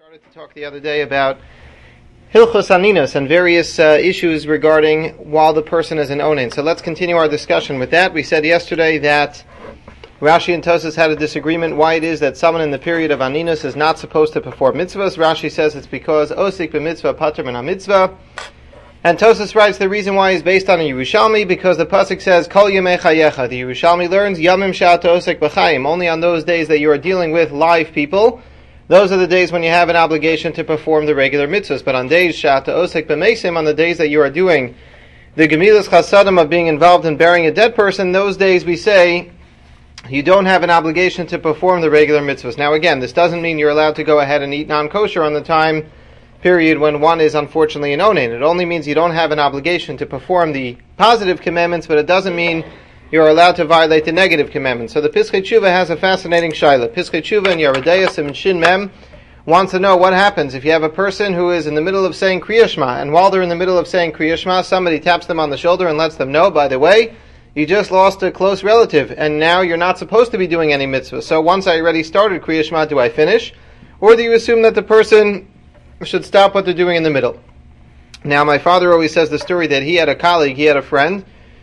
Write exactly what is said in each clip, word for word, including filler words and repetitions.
started to talk the other day about Hilchos Aninos and various uh, issues regarding while the person is an onen. So let's continue our discussion with that. We said yesterday that Rashi and Tosas had a disagreement why it is that someone in the period of Aninos is not supposed to perform mitzvahs. Rashi says it's because Osik b'mitzvah pater min ha-mitzvah. And Tosas writes the reason why is based on a Yerushalmi, because the pasuk says Kol Yemei Chayecha. The Yerushalmi learns Yamim She'ata Osek B'chayim. Only on those days that you are dealing with live people, those are the days when you have an obligation to perform the regular mitzvahs. But on days She'ata Osek B'meisim, on the days that you are doing the Gemilas Chasadim of being involved in burying a dead person, those days we say you don't have an obligation to perform the regular mitzvahs. Now again, this doesn't mean you're allowed to go ahead and eat non-kosher on the time period when one is unfortunately an onen. It only means you don't have an obligation to perform the positive commandments, but it doesn't mean you're allowed to violate the negative commandments. So the Pischei Tshuva has a fascinating shaila. Pischei Tshuva and Yeridea Siman Shin Mem wants to know what happens if you have a person who is in the middle of saying Kriya Shema, and while they're in the middle of saying Kriya Shema, somebody taps them on the shoulder and lets them know, by the way, you just lost a close relative, and now you're not supposed to be doing any mitzvah. So once I already started Kriya Shema, do I finish? Or do you assume that the person should stop what they're doing in the middle? Now, my father always says the story that he had a colleague, he had a friend,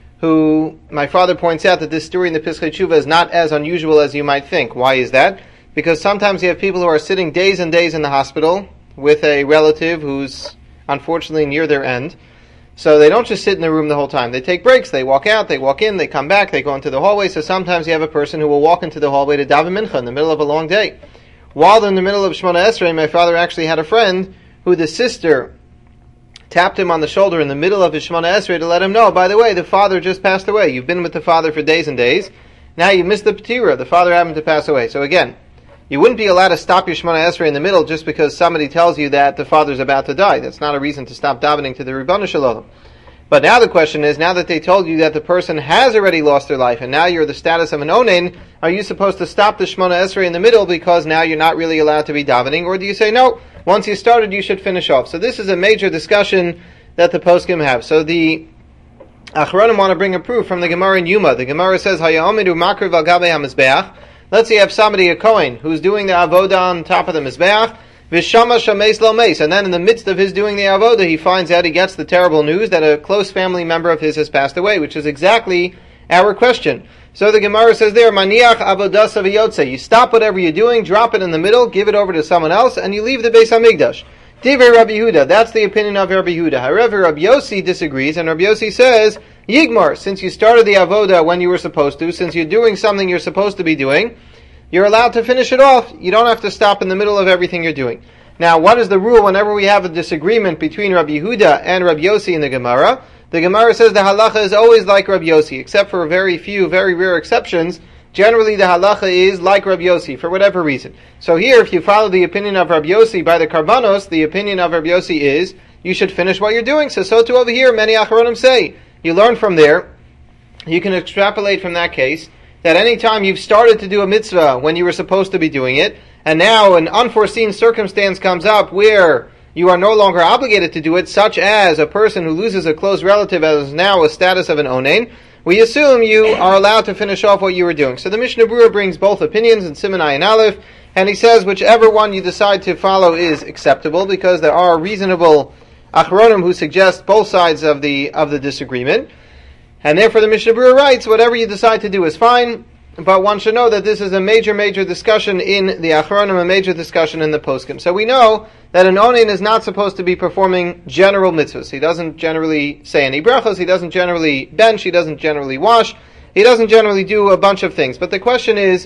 who, my father points out that this story in the Pischei Tshuva is not as unusual as you might think. Why is that? Because sometimes you have people who are sitting days and days in the hospital with a relative who's unfortunately near their end. So they don't just sit in the room the whole time. They take breaks, they walk out, they walk in, they come back, they go into the hallway. So sometimes you have a person who will walk into the hallway to daven mincha in the middle of a long day. While in the middle of Shemona Esrei, my father actually had a friend who the sister tapped him on the shoulder in the middle of his Shemona Esrei to let him know, by the way, the father just passed away. You've been with the father for days and days. Now you missed the Petira. The father happened to pass away. So again, you wouldn't be allowed to stop your Shemona Esrei in the middle just because somebody tells you that the father's about to die. That's not a reason to stop davening to the Ribbon Shalom. But now the question is, now that they told you that the person has already lost their life, and now you're the status of an onen, are you supposed to stop the Shemona Esrei in the middle because now you're not really allowed to be davening? Or do you say, no, once you started, you should finish off? So this is a major discussion that the poskim have. So the Achronim want to bring a proof from the Gemara in Yuma. The Gemara says, Haya'omidu makriv al gabei ha-mizbeach. Let's say you have somebody, a Kohen, who's doing the avodah on top of the Mizbeach, Vishama shameis lo meis, and then in the midst of his doing the avodah, he finds out, he gets the terrible news that a close family member of his has passed away, which is exactly our question. So the Gemara says there, Maniach avodas aviyotze. You stop whatever you're doing, drop it in the middle, give it over to someone else, and you leave the Beis HaMikdash. Divrei Rabbi Yehuda, that's the opinion of Rabbi Yehuda. However, Rabbi Yossi disagrees, and Rabbi Yossi says, Yigmar, since you started the avodah when you were supposed to, since you're doing something you're supposed to be doing, you're allowed to finish it off. You don't have to stop in the middle of everything you're doing. Now, what is the rule whenever we have a disagreement between Rabbi Yehuda and Rabbi Yossi in the Gemara? The Gemara says the halacha is always like Rabbi Yossi, except for very few, very rare exceptions. Generally, the halacha is like Rabbi Yossi, for whatever reason. So here, if you follow the opinion of Rabbi Yossi by the Karbanos, the opinion of Rabbi Yossi is, you should finish what you're doing. So, so too over here, many Acharonim say, you learn from there, you can extrapolate from that case, that any time you've started to do a mitzvah when you were supposed to be doing it, and now an unforeseen circumstance comes up where you are no longer obligated to do it, such as a person who loses a close relative as now a status of an onen, we assume you are allowed to finish off what you were doing. So the Mishnah Berurah brings both opinions in Siman Ayin Aleph, and he says whichever one you decide to follow is acceptable, because there are reasonable Achronim who suggest both sides of the of the disagreement. And therefore the Mishnah Berurah writes, whatever you decide to do is fine, but one should know that this is a major, major discussion in the Achronim, a major discussion in the Poskim. So we know that an onen is not supposed to be performing general mitzvahs. He doesn't generally say any brachos, he doesn't generally bench, he doesn't generally wash, he doesn't generally do a bunch of things. But the question is,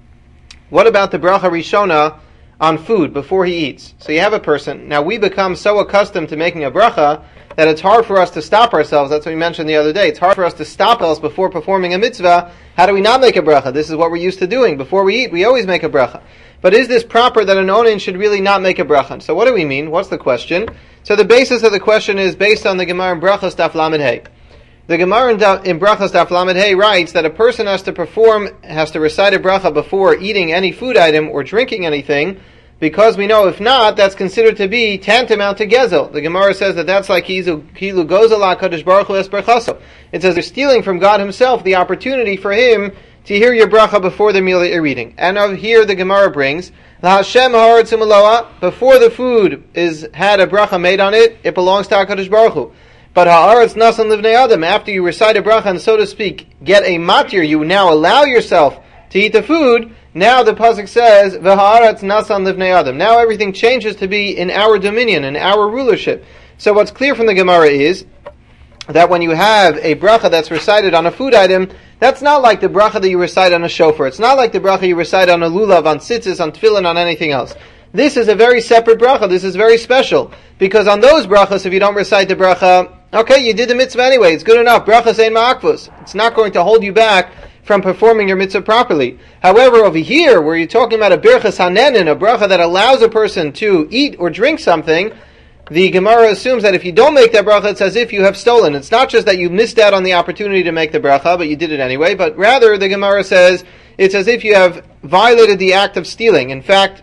what about the bracha rishona on food before he eats? So you have a person, now we become so accustomed to making a bracha that it's hard for us to stop ourselves. That's what we mentioned the other day. It's hard for us to stop us before performing a mitzvah. How do we not make a bracha? This is what we're used to doing. Before we eat, we always make a bracha. But is this proper that an onen should really not make a bracha? So what do we mean? What's the question? So the basis of the question is based on the Gemara in Brachos Daf Lamed Hey. The Gemara in, da, in Brachos Daf Lamed Hey writes that a person has to perform, has to recite a bracha before eating any food item or drinking anything, because we know if not, that's considered to be tantamount to gezel. The Gemara says that that's like kilu gozel HaKadosh Baruch Hu es berchaso. It says they're stealing from God Himself the opportunity for Him to hear your bracha before the meal that you're eating. And over here the Gemara brings L'Hashem ha'aretz u'meloa, before the food is had a bracha made on it, it belongs to HaKadosh Baruch Hu. But ha'aretz nasan livnei adam, after you recite a bracha and, so to speak, get a matir, you now allow yourself to eat the food. Now the pasuk says, v'ha'aretz nasan livnei adam. Now everything changes to be in our dominion, in our rulership. So what's clear from the Gemara is that when you have a bracha that's recited on a food item, that's not like the bracha that you recite on a shofar. It's not like the bracha you recite on a lulav, on tzitzis, on tefillin, on anything else. This is a very separate bracha. This is very special. Because on those brachas, if you don't recite the bracha, okay, you did the mitzvah anyway. It's good enough. Brachas ein ma'akvus. It's not going to hold you back from performing your mitzvah properly. However, over here, where you're talking about a birchas hanenin, a bracha that allows a person to eat or drink something, the Gemara assumes that if you don't make that bracha, it's as if you have stolen. It's not just that you missed out on the opportunity to make the bracha, but you did it anyway, but rather the Gemara says it's as if you have violated the act of stealing. In fact,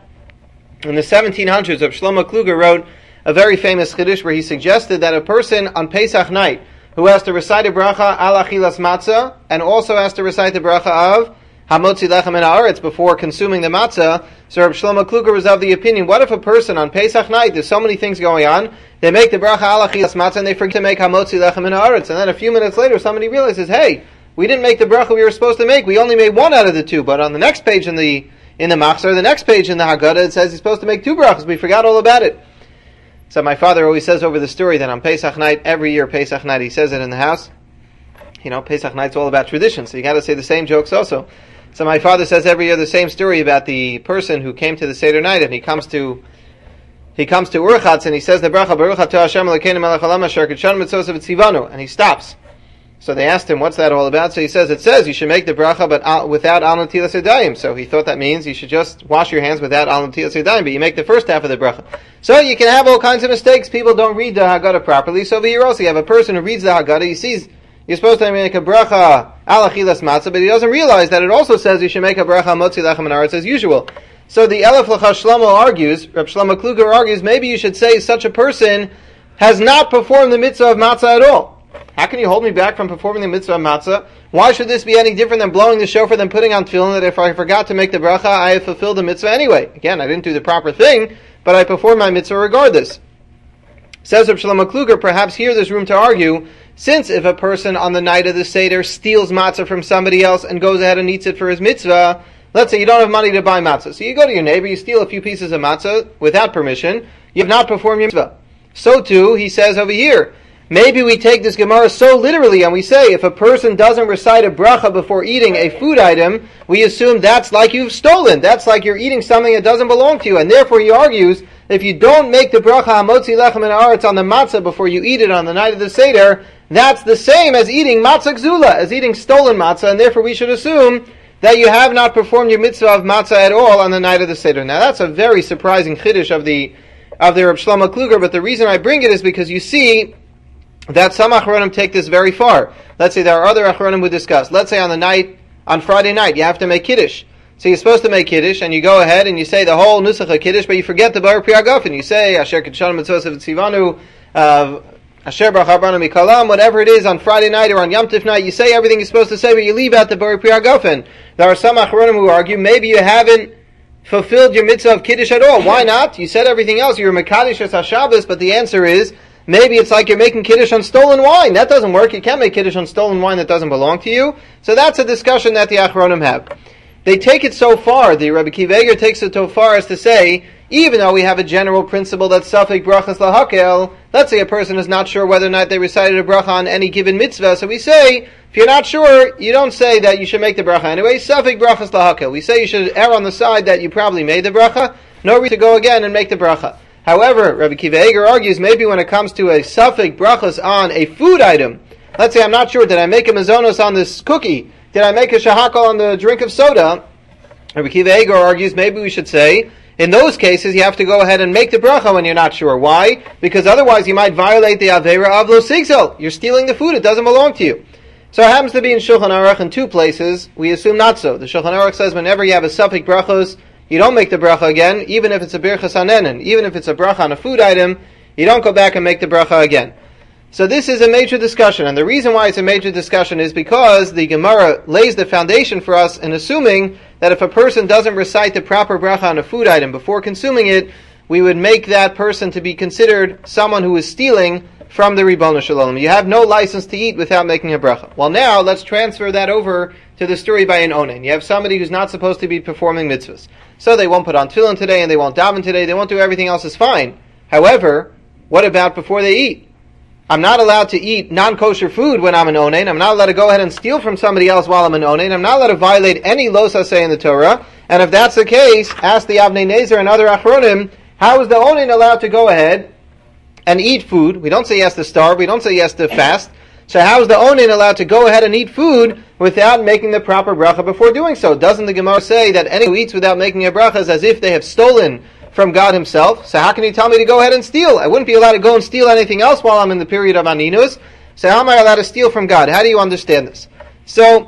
in the seventeen hundreds, Rav Shlomo Kluger wrote a very famous chiddush where he suggested that a person on Pesach night who has to recite a bracha al achilas matzah and also has to recite the bracha of hamotzi lechem min haaretz before consuming the matzah. So Rav Shlomo Kluger was of the opinion, what if a person on Pesach night, there's so many things going on, they make the bracha al achilas matzah and they forget to make hamotzi lechem min haaretz, and then a few minutes later somebody realizes, hey, we didn't make the bracha we were supposed to make, we only made one out of the two, but on the next page in the in the machzor, the next page in the Haggadah, it says he's supposed to make two brachas, we forgot all about it. So my father always says over the story that on Pesach night, every year Pesach night, he says it in the house. You know, Pesach night's all about tradition, so you got to say the same jokes also. So my father says every year the same story about the person who came to the Seder night, and he comes to he comes to Urchatz and he says the bracha Baruch Atah Hashem Elokeinu melech haolam asher kitshanu mitzvosav v'tzivanu, and he stops. So they asked him, what's that all about? So he says, it says you should make the bracha but uh, without al netilas yadayim. So he thought that means you should just wash your hands without al netilas yadayim, but you make the first half of the bracha. So you can have all kinds of mistakes. People don't read the Haggadah properly. So over here also you have a person who reads the Haggadah, he sees you're supposed to make a bracha al achilas matzah, but he doesn't realize that it also says you should make a bracha motzi lechem min haaretz as usual. So the Elef L'cha Shlomo argues, Reb Shlomo Kluger argues, maybe you should say such a person has not performed the mitzvah of matzah at all. How can you hold me back from performing the mitzvah of matzah? Why should this be any different than blowing the shofar, than putting on tefillin, that if I forgot to make the bracha, I have fulfilled the mitzvah anyway? Again, I didn't do the proper thing, but I performed my mitzvah regardless. Says Reb Shlomo Kluger, perhaps here there's room to argue, since if a person on the night of the Seder steals matzah from somebody else and goes ahead and eats it for his mitzvah, let's say you don't have money to buy matzah, so you go to your neighbor, you steal a few pieces of matzah without permission, you have not performed your mitzvah. So too, he says over here, maybe we take this Gemara so literally and we say if a person doesn't recite a bracha before eating a food item, we assume that's like you've stolen. That's like you're eating something that doesn't belong to you. And therefore he argues, if you don't make the bracha hamotzi lechem min haaretz on the matzah before you eat it on the night of the Seder, that's the same as eating matzah gzula, as eating stolen matzah, and therefore we should assume that you have not performed your mitzvah of matzah at all on the night of the Seder. Now that's a very surprising chiddush of the of the Reb Shlomo Kluger, but the reason I bring it is because you see that some Achronim take this very far. Let's say there are other Achronim we discuss. Let's say on the night, on Friday night, you have to make Kiddush. So you're supposed to make Kiddush, and you go ahead and you say the whole Nusach of Kiddush, but you forget the Bar Pri Hagafen. You say, Asher Kitshanu Mitzvosav Tzivanu, Asher Baruch Harbanu Mikalam, whatever it is on Friday night or on Yom Tif night, you say everything you're supposed to say, but you leave out the Bar Pri Hagafen. There are some Achronim who argue, maybe you haven't fulfilled your mitzvah of Kiddush at all. Why not? You said everything else, you're Mekadosh as HaShabbos, but the answer is, maybe it's like you're making Kiddush on stolen wine. That doesn't work. You can't make Kiddush on stolen wine that doesn't belong to you. So that's a discussion that the Achronim have. They take it so far, the Rebbe Akiva Eiger takes it so far as to say, even though we have a general principle that Safek Brachas Lahakel, let's say a person is not sure whether or not they recited a bracha on any given mitzvah, so we say, if you're not sure, you don't say that you should make the bracha anyway. Safek Brachas Lahakel. We say you should err on the side that you probably made the bracha, no reason to go again and make the bracha. However, Rebbe Akiva Eiger argues maybe when it comes to a safek brachas on a food item, let's say I'm not sure, did I make a mazonos on this cookie? Did I make a shahakal on the drink of soda? Rebbe Akiva Eiger argues maybe we should say, in those cases you have to go ahead and make the bracha when you're not sure. Why? Because otherwise you might violate the avera of lo sigzal. You're stealing the food, it doesn't belong to you. So it happens to be in Shulchan Aruch in two places, we assume not so. The Shulchan Aruch says whenever you have a safek brachos, you don't make the bracha again, even if it's a birchas hanenin, even if it's a bracha on a food item, you don't go back and make the bracha again. So this is a major discussion, and the reason why it's a major discussion is because the Gemara lays the foundation for us in assuming that if a person doesn't recite the proper bracha on a food item before consuming it, we would make that person to be considered someone who is stealing from the Ribono Shel Olam. You have no license to eat without making a bracha. Well, now let's transfer that over to the story by an onen. You have somebody who's not supposed to be performing mitzvahs. So they won't put on tefillin today, and they won't daven today, they won't do everything else is fine. However, what about before they eat? I'm not allowed to eat non-kosher food when I'm an onen. I'm not allowed to go ahead and steal from somebody else while I'm an onen. I'm not allowed to violate any los haseh in the Torah. And if that's the case, ask the Avnei Nezer and other achronim, how is the onen allowed to go ahead and eat food? We don't say he has to starve. We don't say he has to fast. So how is the onen allowed to go ahead and eat food without making the proper bracha before doing so? Doesn't the Gemara say that anyone who eats without making a bracha is as if they have stolen from God himself? So how can you tell me to go ahead and steal? I wouldn't be allowed to go and steal anything else while I'm in the period of aninus. So how am I allowed to steal from God? How do you understand this? So,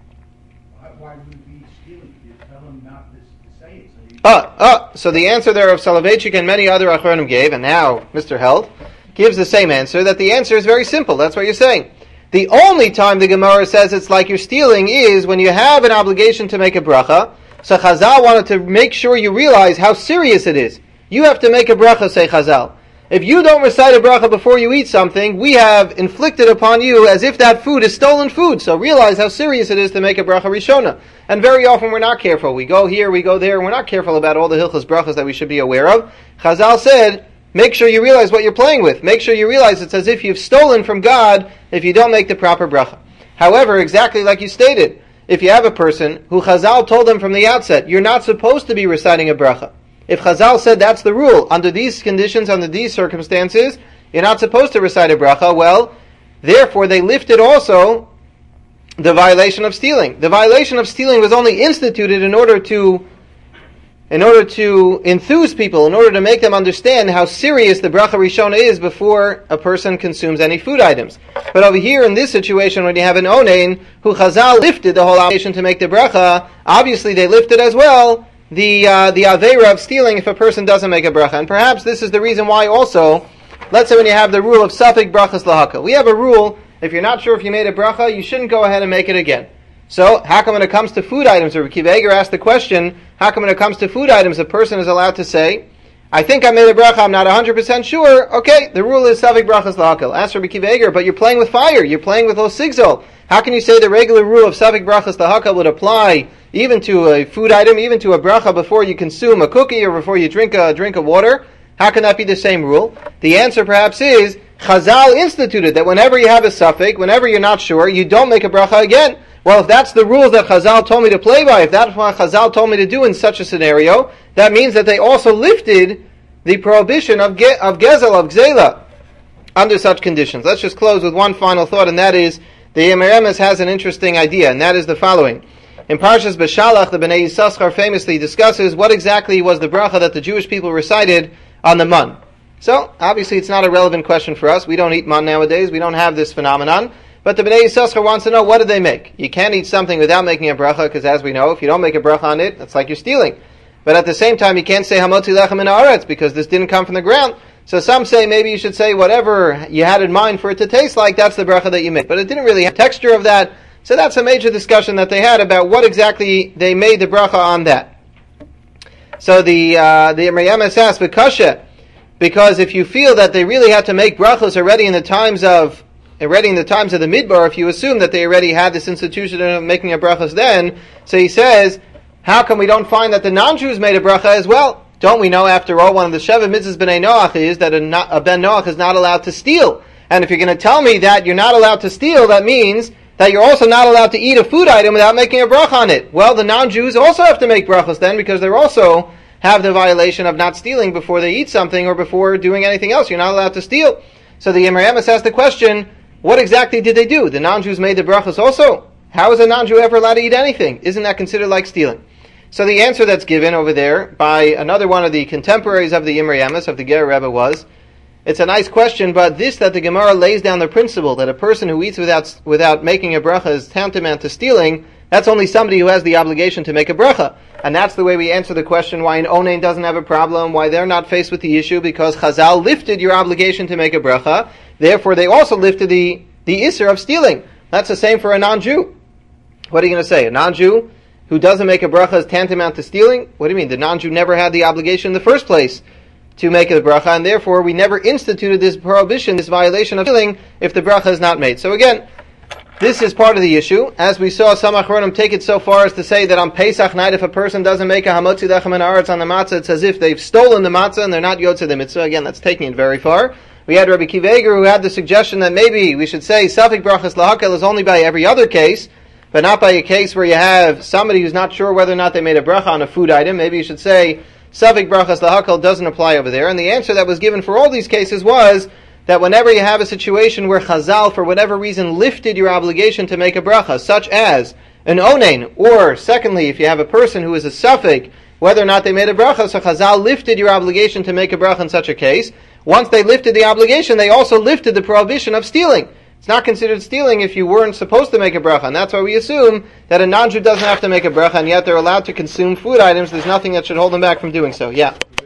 why would we steal it? You tell them not to say it. So you uh, uh, so the answer there of Soloveitchik and many other achronim gave, and now Mister Held gives the same answer, that the answer is very simple. That's what you're saying. The only time the Gemara says it's like you're stealing is when you have an obligation to make a bracha. So Chazal wanted to make sure you realize how serious it is. You have to make a bracha, say Chazal. If you don't recite a bracha before you eat something, we have inflicted upon you as if that food is stolen food. So realize how serious it is to make a bracha rishona. And very often we're not careful. We go here, we go there, and we're not careful about all the hilchos brachas that we should be aware of. Chazal said, make sure you realize what you're playing with. Make sure you realize it's as if you've stolen from God if you don't make the proper bracha. However, exactly like you stated, if you have a person who Chazal told them from the outset, you're not supposed to be reciting a bracha. If Chazal said that's the rule, under these conditions, under these circumstances, you're not supposed to recite a bracha, well, therefore they lifted also the violation of stealing. The violation of stealing was only instituted in order to in order to enthuse people, in order to make them understand how serious the bracha rishona is before a person consumes any food items. But over here in this situation, when you have an onen who Chazal lifted the whole obligation to make the bracha, obviously they lifted as well the uh, the aveira of stealing if a person doesn't make a bracha. And perhaps this is the reason why also, let's say when you have the rule of safek brachas lahaka, we have a rule, if you're not sure if you made a bracha, you shouldn't go ahead and make it again. So, how come when it comes to food items, or Rabbi Akiva Eiger asked the question, how come when it comes to food items, a person is allowed to say, I think I made a bracha, I'm not one hundred percent sure, okay, the rule is safek brachas lahakal. Ask Rabbi Akiva Eiger, but you're playing with fire, you're playing with lo sigzol. How can you say the regular rule of safek brachas lahakal would apply even to a food item, even to a bracha before you consume a cookie or before you drink a drink of water? How can that be the same rule? The answer perhaps is, Chazal instituted that whenever you have a safek, whenever you're not sure, you don't make a bracha again. Well, if that's the rules that Chazal told me to play by, if that's what Chazal told me to do in such a scenario, that means that they also lifted the prohibition of ge- of gezel, of gzela, under such conditions. Let's just close with one final thought, and that is, the Yemer Emes has an interesting idea, and that is the following. In Parshas Beshalach, the Bnei Yissaschar famously discusses what exactly was the bracha that the Jewish people recited on the man. So, obviously it's not a relevant question for us. We don't eat man nowadays. We don't have this phenomenon. But the Bnei Yissaschar wants to know, what did they make? You can't eat something without making a bracha, because as we know, if you don't make a bracha on it, it's like you're stealing. But at the same time, you can't say hamotzi lechem min haaretz, because this didn't come from the ground. So some say maybe you should say whatever you had in mind for it to taste like, that's the bracha that you made. But it didn't really have texture of that. So that's a major discussion that they had about what exactly they made the bracha on that. So the uh, the Yemer Emes asked, V'kasha, because if you feel that they really had to make brachos already in the times of already in the times of the Midbar, if you assume that they already had this institution of making a brachos then, so he says, how come we don't find that the non-Jews made a bracha as well? Don't we know, after all, one of the Sheva mitzvahs b'nei Noach is that a, a ben Noach is not allowed to steal. And if you're going to tell me that you're not allowed to steal, that means that you're also not allowed to eat a food item without making a bracha on it. Well, the non-Jews also have to make brachos then, because they also have the violation of not stealing before they eat something or before doing anything else. You're not allowed to steal. So the Yemer Emes asked the question, what exactly did they do? The non-Jews made the brachos also? How is a non-Jew ever allowed to eat anything? Isn't that considered like stealing? So the answer that's given over there by another one of the contemporaries of the Yemer Emes, of the Ger Rebbe, was, it's a nice question, but this, that the Gemara lays down the principle that a person who eats without without making a bracha is tantamount to stealing, that's only somebody who has the obligation to make a bracha. And that's the way we answer the question why an onen doesn't have a problem, why they're not faced with the issue, because Chazal lifted your obligation to make a bracha, therefore they also lifted the, the isser of stealing. That's the same for a non-Jew. What are you going to say? A non-Jew who doesn't make a bracha is tantamount to stealing? What do you mean? The non-Jew never had the obligation in the first place to make a bracha, and therefore we never instituted this prohibition, this violation of stealing, if the bracha is not made. So again, this is part of the issue. As we saw, some Achronim take it so far as to say that on Pesach night, if a person doesn't make a hamotzi lechem min haaretz on the matzah, it's as if they've stolen the matzah and they're not yotze the mitzvah. Again, that's taking it very far. We had Rabbi Akiva Eiger who had the suggestion that maybe we should say Safik brachas lahakel is only by every other case, but not by a case where you have somebody who's not sure whether or not they made a bracha on a food item. Maybe you should say Safik brachas lahakel doesn't apply over there. And the answer that was given for all these cases was that whenever you have a situation where Chazal, for whatever reason, lifted your obligation to make a bracha, such as an onein, or secondly, if you have a person who is a Safik, whether or not they made a bracha, so Chazal lifted your obligation to make a bracha in such a case. Once they lifted the obligation, they also lifted the prohibition of stealing. It's not considered stealing if you weren't supposed to make a bracha, and that's why we assume that a non-Jew doesn't have to make a bracha, and yet they're allowed to consume food items. There's nothing that should hold them back from doing so. Yeah.